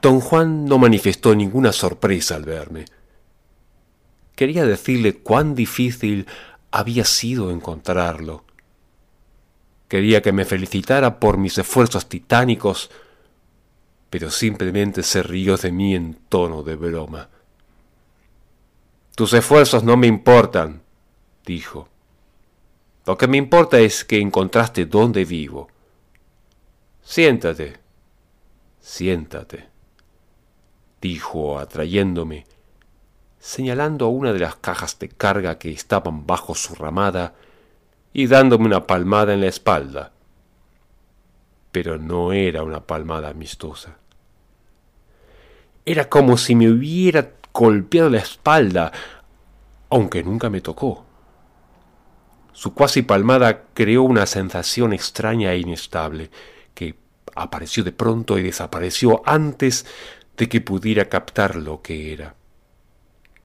Don Juan no manifestó ninguna sorpresa al verme. Quería decirle cuán difícil había sido encontrarlo. Quería que me felicitara por mis esfuerzos titánicos, pero simplemente se rió de mí en tono de broma. «Tus esfuerzos no me importan», dijo. «Lo que me importa es que encontraste dónde vivo. Siéntate, siéntate», dijo atrayéndome, señalando a una de las cajas de carga que estaban bajo su ramada y dándome una palmada en la espalda. Pero no era una palmada amistosa. Era como si me hubiera golpeado la espalda, aunque nunca me tocó. Su cuasi palmada creó una sensación extraña e inestable, que apareció de pronto y desapareció antes de que pudiera captar lo que era.